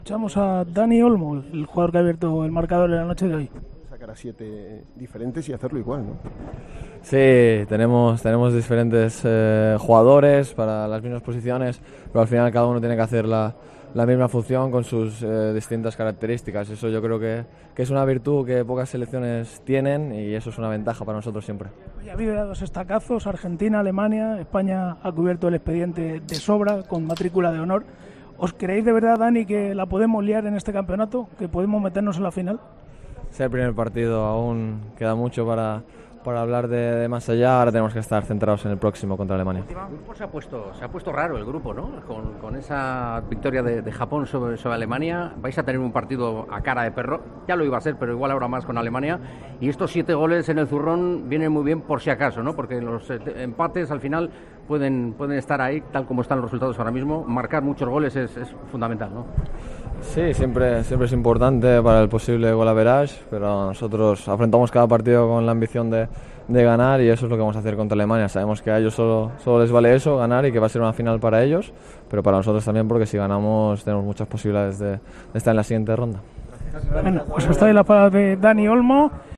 Escuchamos a Dani Olmo, el jugador que ha abierto el marcador en la noche de hoy. Sacar a 7 diferentes y hacerlo igual, ¿no? Sí, tenemos diferentes jugadores para las mismas posiciones, pero al final cada uno tiene que hacer la misma función con sus distintas características. Eso yo creo que es una virtud que pocas selecciones tienen y eso es una ventaja para nosotros siempre. Hoy ha habido dos estacazos, Argentina, Alemania. España ha cubierto el expediente de sobra con matrícula de honor. ¿Os creéis de verdad, Dani, que la podemos liar en este campeonato? ¿Que podemos meternos en la final? Es el primer partido, aún queda mucho para hablar de más allá. Ahora tenemos que estar centrados en el próximo contra Alemania. El grupo se ha puesto raro el grupo, ¿no? Con esa victoria de Japón sobre Alemania, vais a tener un partido a cara de perro. Ya lo iba a ser, pero igual ahora más con Alemania. Y estos 7 goles en el zurrón vienen muy bien por si acaso, ¿no? Porque los empates al final pueden estar ahí, tal como están los resultados ahora mismo. Marcar muchos goles es fundamental, ¿no? Sí, siempre es importante para el posible goal average, pero nosotros afrontamos cada partido con la ambición de ganar y eso es lo que vamos a hacer contra Alemania. Sabemos que a ellos solo les vale eso, ganar, y que va a ser una final para ellos, pero para nosotros también, porque si ganamos tenemos muchas posibilidades de estar en la siguiente ronda. Bueno, pues hasta ahí la palabra de Dani Olmo.